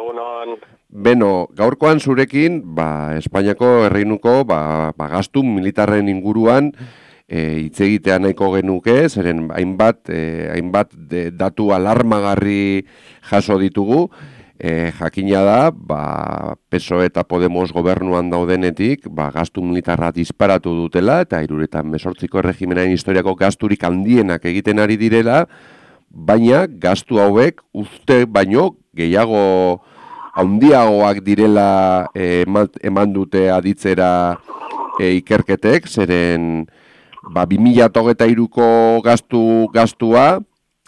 egunon. Beno, gaurkoan zurekin, Espainiako erreinuko, gastu militarren inguruan hitz egitea nahiko genuke, zeren hainbat datu alarmagarri jaso ditugu. Jakina da, PSOE eta Podemos gobernuan daudenetik, gastu militarra disparatu dutela, eta 2018ko erregimenaren historiako gasturik handienak egiten ari direla, baina gastu hauek uste baino gehiago handiagoak direla eman dute aditzera ikerketek, zeren 2023ko gastua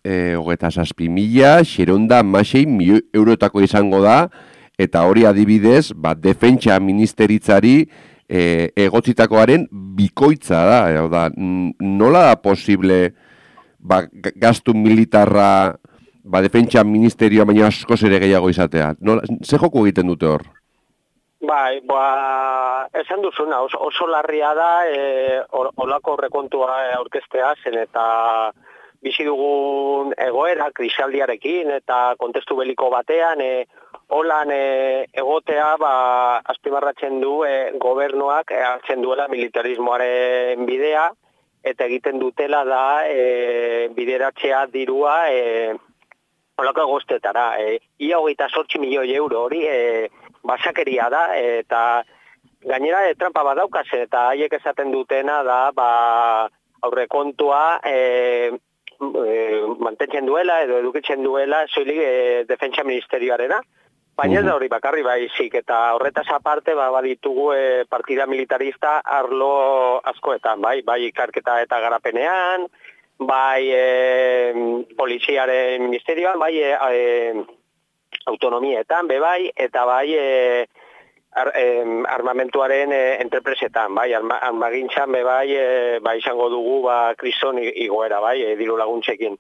27.606 milioi eurotako izango da, eta hori adibidez, defentsa ministeritzari egotzitakoaren bikoitza da. Nola da posible gastu militarra defentsa ministerioa baina askoz ere gehiago izatea? Ze joko egiten dute hor? Bai, esan duzuna, oso larria da olako aurrekontua aurkeztea zen eta bizi dugun egoera, krisaldiarekin eta kontestu beliko batean, holan egotea azpimarratzen du gobernuak hartzen duela militarismoaren bidea, eta egiten dutela da bideratzea dirua olako egostetara. Ia 28 milioi euro hori basakeria da, eta gainera trampa badaukaz, eta haiek esaten dutena da aurrekontua mantentzen duela edo edukitzen duela soilik defentsa ministerioarena, baina ez da hori bakarri baizik, eta horretaz aparte baditugu partida militarista arlo askoetan, bai ikerketa eta garapenean, bai poliziaren ministerioan, bai autonomietan, bai, eta bai armamentuaren entrepresetan, bai, armagintzan, bai, izango dugu, krison igoera, bai, diru laguntzekin.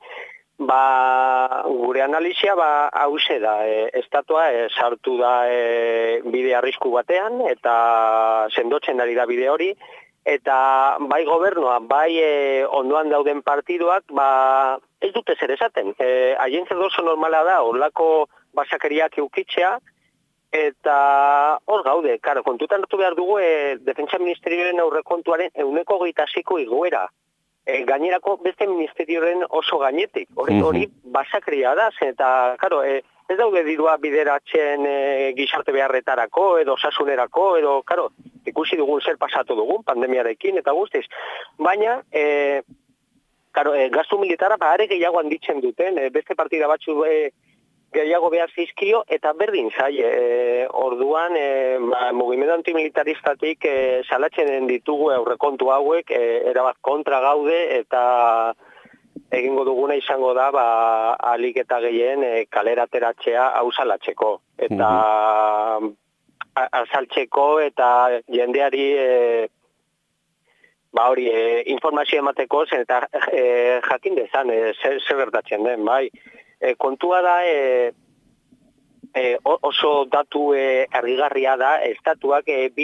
Gure analizia, hause da, estatua sartu da bide arrisku batean, eta sendotzen ari da bide hori, eta bai gobernua, bai ondoan dauden partiduak, ez dute zer esaten. Haien zer oso normala da, horlako basakeriak eukitzea, eta hor gaude, kontutan hartu behar dugu defentsa ministerioaren aurrekontuaren 26ko igoera. Gainerako beste ministerioaren oso gainetik. Hori basakeria da, eta ez daude dirua bideratzen gizarte beharretarako, edo osasunerako, edo ikusi dugun zer pasatu dugun pandemiarekin, eta guztiz. Baina, gastu militara are gehiago handitzen duten, beste partida batzu gehiago behar zizkio, eta berdin zai, orduan mugimendu antimilitaristatik salatzen ditugu aurrekontu hauek, erabat kontra gaude, eta egingo duguna izango da, alik eta gehien kalera ateratzea hau salatzeko, eta azaltzeko, eta jendeari informazio emateko, eta jakin dezan, zer gertatzen den, bai. Kontua da, oso datu argigarria da, estatuak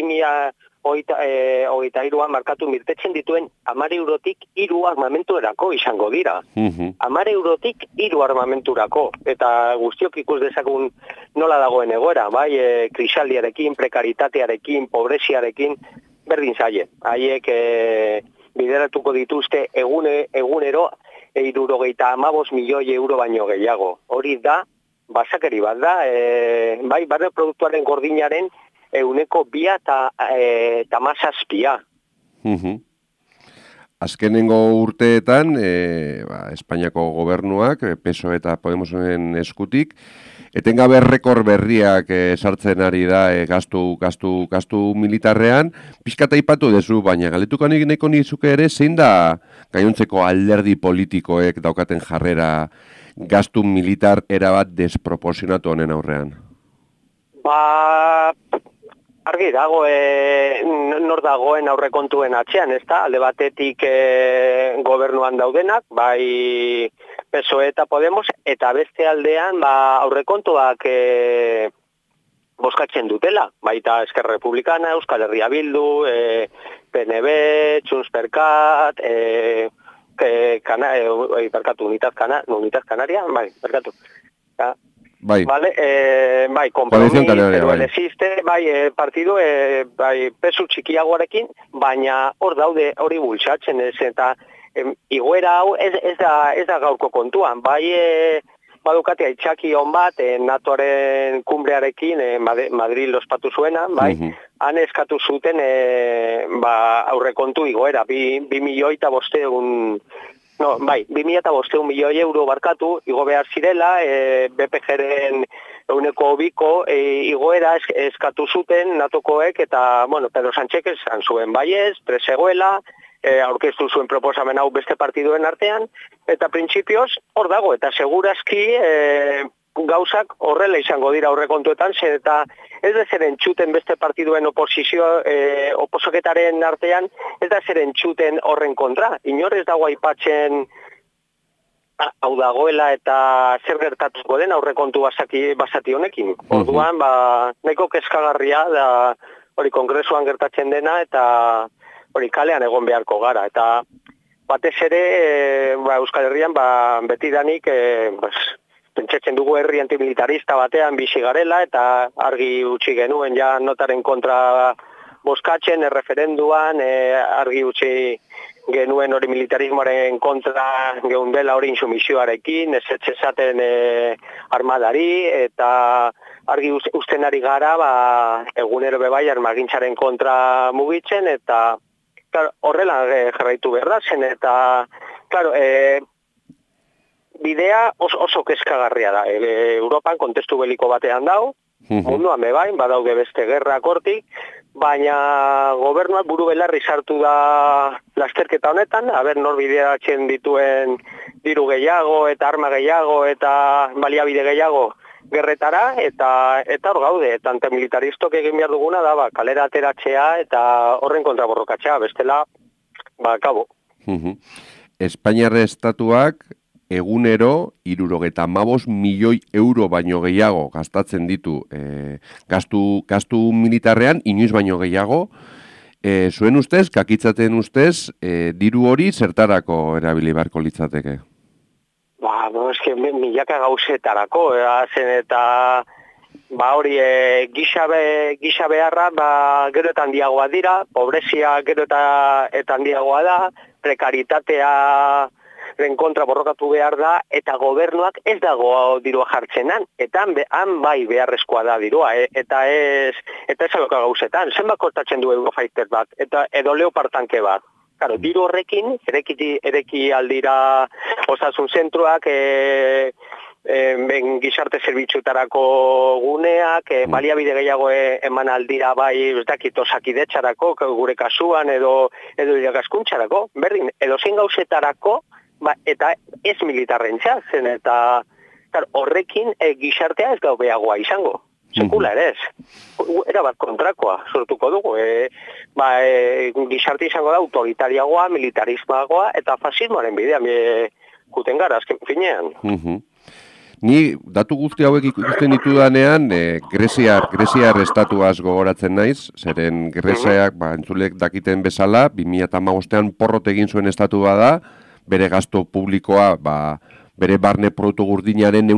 2023an markatu mirtetzen dituen 10 eurotik 3 armamenturako izango dira. 10 eurotik 3 armamenturako, eta guztiok ikus dezagun nola dagoen egoera, bai, krisaldiarekin, prekaritatearekin, pobreziarekin, berdin zaie. Haiek bideratuko dituzte egunero, 75 milioi euro baino gehiago. Hori da, basakeri bat da, bai, barne produktuaren gordinaren 2% eta mazazpia. Azkenengo urteetan, Espainiako gobernuak, PSOE eta Podemosen eskutik, etengabe rekord berriak sartzen ari da gastu militarrean, pixkat aipatu dezu, baina galetuko nahiko nizuke ere, zein da gainontzeko alderdi politikoek daukaten jarrera gastu militar erabat desproportzionatu honen aurrean? Argi dago, nor dagoen aurrekontuen atzean, ez da? Alde batetik gobernuan daudenak, bai PSOE eta Podemos, eta beste aldean aurrekontuak bozkatzen dutela, baita Esquerra Republicana, Euskal Herria Bildu, PNB, Junts per Cat, Unitat Canaria, bai, berkatu. Bai. Vale, Compromís, pero el existe, partidu, pesu txikiagoarekin, baina hor daude hori bultzatzen ez, eta igoera hau ez da gaurko kontuan, badukate aitzaki hon bat, NATOaren kumbrearekin, Madrid ospatu zuena, han eskatu zuten, aurrekontu igoera, 2.500.000 No, 2.500 milioi euro barkatu, igo behar zirela, BPG-ren 2% igoera eskatu zuten NATOkoek, eta, Pedro Sánchek esan zuen baiez, presegoela, aurkeztu zuen proposamen hau beste partiduen artean, eta printzipioz hor dago, eta segurazki gauzak horrela izango dira aurrekontuetan, eta ez da zer entzuten beste partiduen oposoketaren artean, ez da zer entzuten horren kontra. Inor ez dago aipatzen hau dagoela eta zer gertatuko den aurrekontu basati honekin. Orduan, nahiko kezkagarria da hori kongresuan gertatzen dena eta hori kalean egon beharko gara. Eta batez ere, Euskal Herrian, betidanik, pentsatzen dugu herri antimilitarista batean bizi garela eta argi utzi genuen ja notaren kontra bozkatzen, erreferenduan, argi utzi genuen hori militarismoaren kontra geundela hori insumisioarekin, ez esaten armadari, eta argi usten ari gara egunero bebai armagintzaren kontra mugitzen, eta horrela jarraitu behar da zen, eta bidea oso kezkagarria da. Europan kontestu beliko batean dau, munduan bebain, badaude beste gerrak hortik, baina gobernuak buru belarri sartu da lasterketa honetan, nor bideratzen dituen diru gehiago eta arma gehiago eta baliabide gehiago gerretara, eta hor gaude, eta antimilitaristok egin behar duguna da, kalera ateratzea eta horren kontra borrokatzea, bestela, kabo. Espainiarre estatuak egunero 75 milioi euro baino gehiago gastatzen ditu gastu militarrean, inoiz baino gehiago. Zuen ustez, kakitzaten ustez, diru hori zertarako erabili beharko litzateke? Eske milaka gauzetarako, zen eta hori gisa beharra gero eta handiagoa dira, pobrezia gero eta handiagoa da, prekaritatea kontra borrokatu behar da, eta gobernuak ez dago dirua jartzenan, eta han beharrezkoa da dirua, eta ez aloka gauzetan, zenbat kostatzen du Eurofighter bat, eta edo Leopard tanke bat. Claro, diru horrekin, ereki aldira osasun zentruak, gizarte zerbitzuetarako guneak, baliabide gehiago eman aldira ez dakit osakidetzarako, gure kasuan, edo irakaskuntzarako, berdin, edo zein gauzetarako, eta ez militarrentza zen, eta horrekin gizartea ez gau behagoa izango. Sekula ere ez. Era bat kontrakoa sortuko dugu. Gizarte izango da autoritariagoa, militarismoagoa eta fasismoaren bidean guten gara, azken finean. Ni datu guzti hauek ikusten ditudanean, Greziar estatuaz gogoratzen naiz, zeren Greziak, entzulek dakiten bezala, 2015an porrot egin zuen estatua da, bere gasto publikoa, bere barne produktu gurdinaren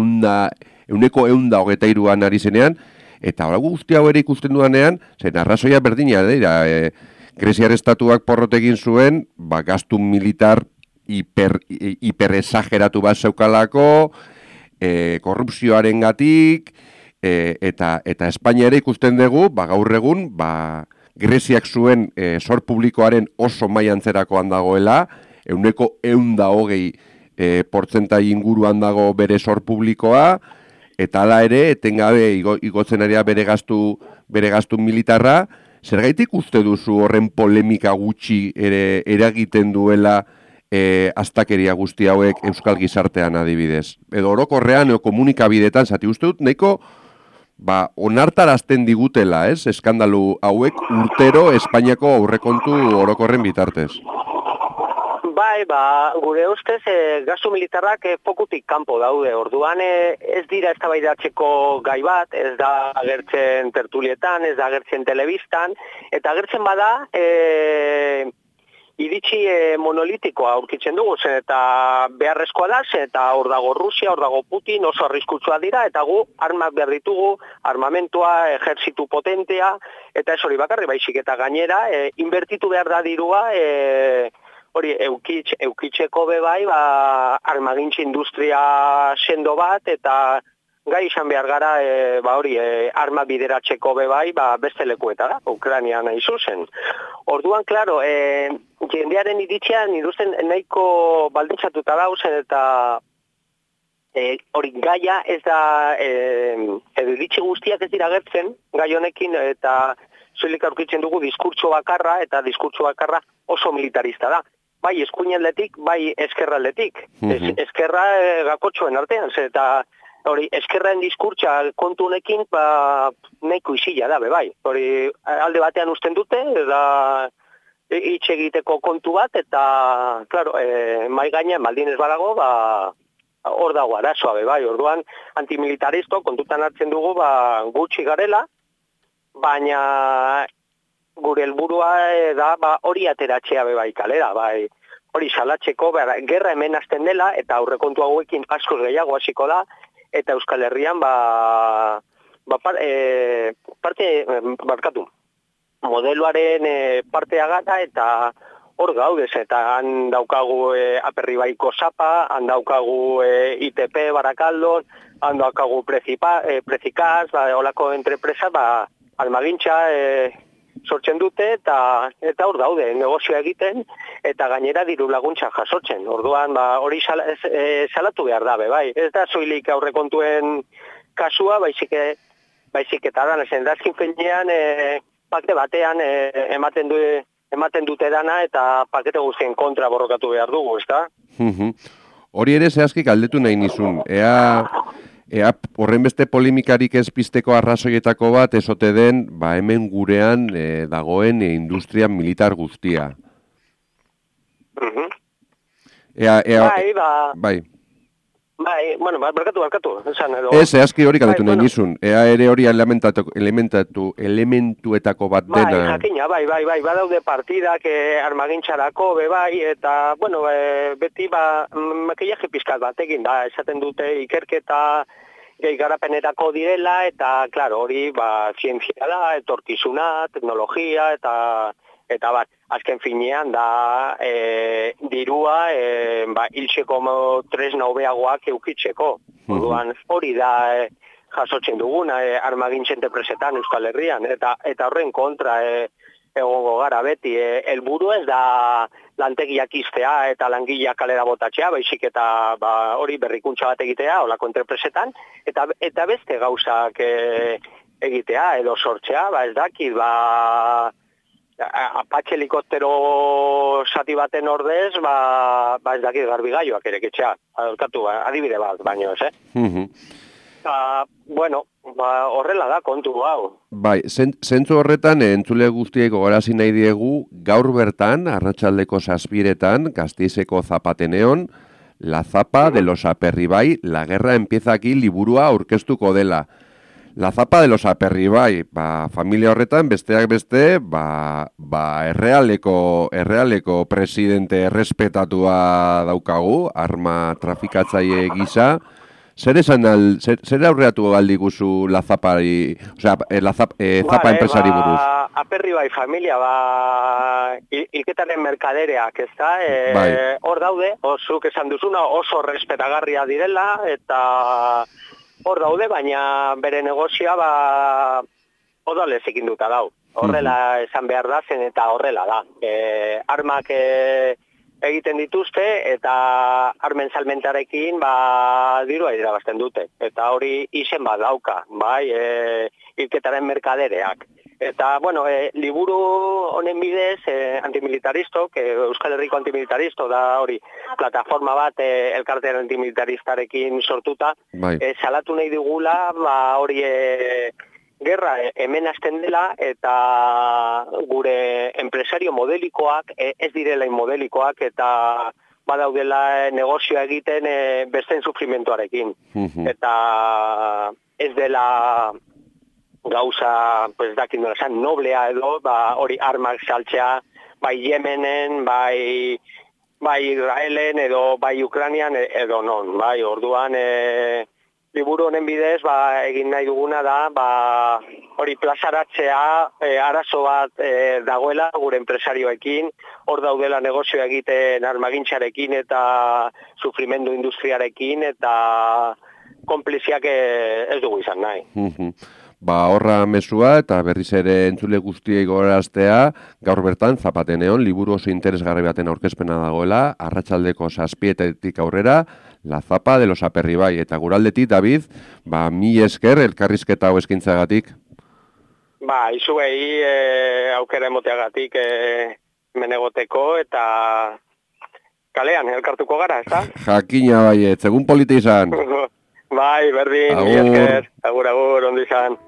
123an ari zenean, eta hori guzti hau ere ikusten dudanean, zen arrazoia berdina dira, Greziar estatuak porrot egin zuen, gastu militar hiperesageratu bat zeukalako, korrupzioaren gatik, eta Espainia ere ikusten dugu, gaur egun, Greziak zuen zor publikoaren oso mailantzerakoan dagoela, 120 portzentai inguruan dago bere zor publikoa, eta hala ere, etengabe igotzen ari bere gastu militarra, zergaitik uste duzu horren polemika gutxi eragiten duela astakeria guzti hauek euskal gizartean adibidez? Edo orokorrean, komunikabidetan, zati uste dut, nahiko onartarazten digutela, eskandalu hauek urtero Espainiako aurrekontu orokorren bitartez. Gure ustez, gastu militarrak fokutik kanpo daude. Orduan ez dira eztabaidatzeko gai bat, ez da agertzen tertulietan, ez da agertzen telebistan, eta agertzen bada iritsi monolitikoa aurkitzen dugu, zen eta beharrezkoa da, zen eta hor dago Rusia, hor dago Putin, oso arriskutsua dira, eta gu armak behar ditugu, armamentua, ejertzitu potentea, eta ez hori bakarri baizik, eta gainera, inbertitu behar da dirua, hori eukitzeko bebai, armagintza industria sendo bat, eta gai izan behar gara, arma bideratzeko bebai, beste lekuetara, Ukraina nahi zuzen. Orduan, klaro, jendearen iritzean, irusten nahiko baldintzatuta dauzen, eta hori gaia ez da, iritsi guztiak ez dira gertzen, gai honekin, eta soilik aurkitzen dugu diskurtso bakarra, eta diskurtso bakarra oso militarista da. Bai eskuinaldetik, bai eskerraldetik. Eskerra gakotxoen artean, eta hori, eskerraen diskurtsa kontu honekin, nahiko izila da, bai. Hori, alde batean usten dute, eta hitz egiteko kontu bat, eta, klaro, mai gainean baldin ez badago, hor dago arazoa, bai. Orduan, antimilitaristo kontutan hartzen dugu, gutxi garela, baina gure helburua da hori ateratzea bai kalera, bai. Hori salatzeko, gerra hemen hasten dela, eta aurrekontu hauekin asko gehiago hasiko da, eta Euskal Herrian modeloaren partea gara, eta hor gaudez, eta han daukagu Aperribaiko Zapa, han daukagu ITP Barakaldon, han daukagu Prezikaz, holako entrepresa, armagintza sortzen dute, eta hor daude, negozioa egiten, eta gainera diru laguntza jasotzen. Orduan, hori salatu behar da, bai. Ez da soilik aurrekontuen kasua, baizik eta da, dazkin fenean, pakete batean ematen dute dana, eta pakete guztien kontra borrokatu behar dugu, ez da? Hori ere zehazki galdetu nahi nizun. Ea horren beste polemikarik ez pizteko arrazoietako bat esote den, hemen gurean dagoen industria militar guztia. Bai. Bueno, barkatu. Ez, zehazki hori galdetu nahi nizun. Ea ere hori elementuetako bat dena. Bai, jakina, bai, badaude partidak armagintzarako, bai, eta, bueno, beti, makillaje pizkat batekin da, esaten dute ikerketa garapenerako direla, eta, klaro, hori, zientzia da, etorkizuna, teknologia, eta bat, azken finean da dirua hiltzeko tresna hobeagoak eukitzeko. Orduan hori da jasotzen duguna armagintzen enpresetan Euskal Herrian, eta horren kontra egongo gara beti. Helburu ez da lantegiak iztea eta langileak kalera botatzea, baizik eta hori berrikuntza bat egitea, holako enpresetan, eta beste gauzak egitea edo sortzea, ez dakit, Apache helikoptero sati baten ordez, ez dakit garbigaioak ereketxea, adibide bat, baino, ez, Bueno, horrela da kontu hau. Bai, zentzu horretan entzule guztiek gogarazi nahi diegu, gaur bertan, arratsaldeko 7:00, Gasteizeko Zapateneon, La Zapa de los Aperribai, la guerra empieza aquí liburua aurkeztuko dela. La Zapa de los Aperribai, familia horretan, besteak beste, errealeko presidente errespetatua daukagu, arma trafikatzaile gisa. Zer aurreatu galdiguzu La Zapari, Zapa enpresari buruz? Aperribai familia, ilketaren merkadereak, ez da? Hor daude, zuk esan duzuna, oso respetagarria direla, eta hor daude, baina bere negozioa odolez ekin duta dau. Horrela esan behar da zen, eta horrela da. Armak egiten dituzte, eta armen salmentarekin dirua irabazten dute. Eta hori izen bat dauka, hilketaren merkadereak. Eta, bueno, liburu honen bidez, antimilitaristok, Euskal Herriko antimilitaristo, da hori, plataforma bat elkartean antimilitaristarekin sortuta, salatu nahi digula, hori gerra hemen hasten dela, eta gure enpresario modelikoak, ez direla inmodelikoak, eta badaudela negozioa egiten besten sufrimentuarekin. Eta ez dela gauza, dakin nola esan, noblea edo, hori armak saltzea, bai Yemenen, bai Israelen edo bai Ukrainian edo non, bai, orduan liburu honen bidez, egin nahi duguna da, hori plazaratzea, arazo bat dagoela gure enpresarioekin, hor daudela negozioa egiten armagintxarekin eta sufrimendu industriarekin eta konpliziak ez dugu izan nahi. Horra mesua eta berriz ere entzule guztiei gogoraztea, gaur bertan Zapateneon liburu oso interesgarri baten aurkezpena dagoela, arratsaldeko 7:00 aurrera, La Zapa de los Aperribai. Eta guraldetik, David, mil esker elkarrizketa hau eskaintzagatik. Izuei aukera emoteagatik menegoteko eta kalean elkartuko gara, ezta? Jakina baiet, egun polita izan. Berdin, mil esker, agur, ondo izan.